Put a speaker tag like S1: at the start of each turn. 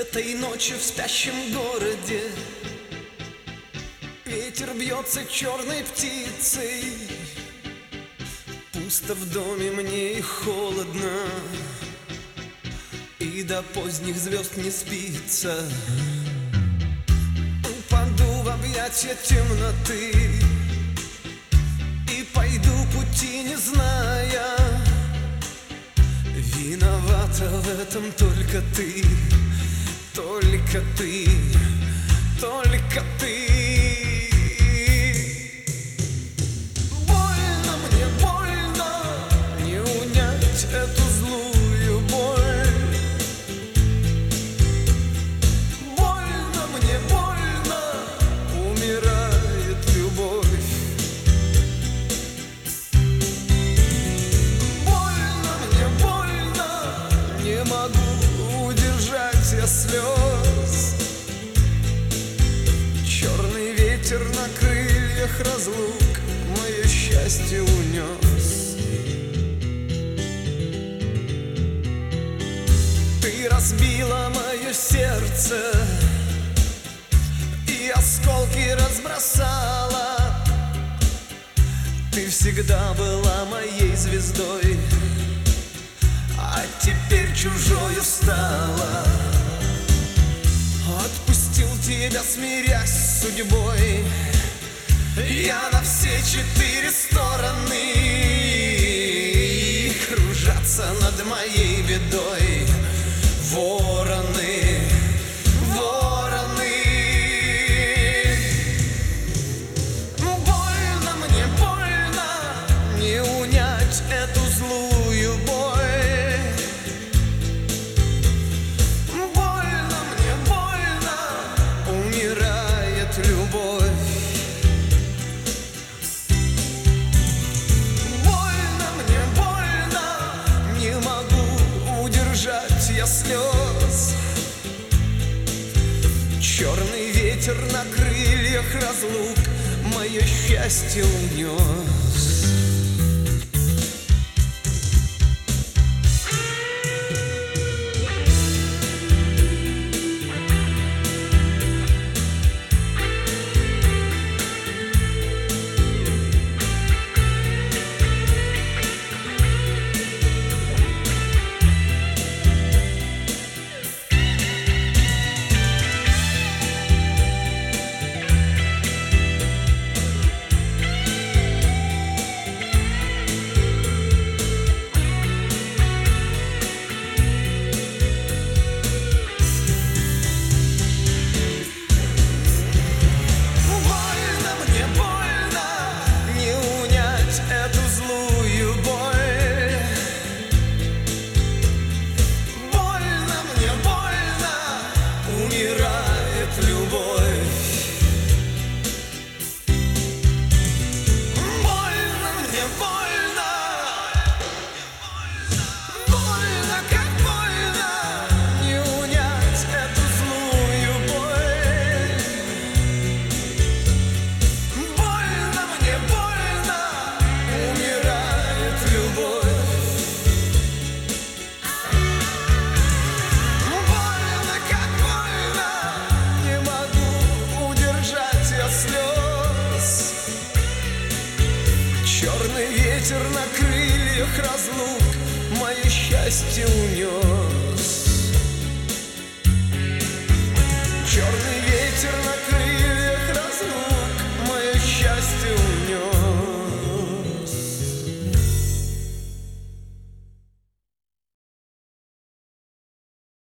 S1: Этой ночью в спящем городе ветер бьется черной птицей. Пусто в доме мне и холодно, и до поздних звезд не спится. Упаду в объятия темноты и пойду пути не зная. Виновата в этом только ты, только ты, только ты. Больно мне, больно, не унять эту злую боль. Больно мне, больно, умирает любовь. Больно мне, больно, не могу удержать я слез. Черный ветер на крыльях разлук мое счастье унес. Ты разбила мое сердце и осколки разбросала. Ты всегда была моей звездой, а теперь чужою стала. Отпустил тебя, смирясь с судьбой, я на все четыре стороны. Кружатся над моей бедой вороны, вороны. Больно мне, больно, не унять эту злую боль. Любовь. Больно мне, больно, не могу удержать я слез. Черный ветер на крыльях разлук мое счастье унес. Черный ветер на крыльях разлук мое счастье унес.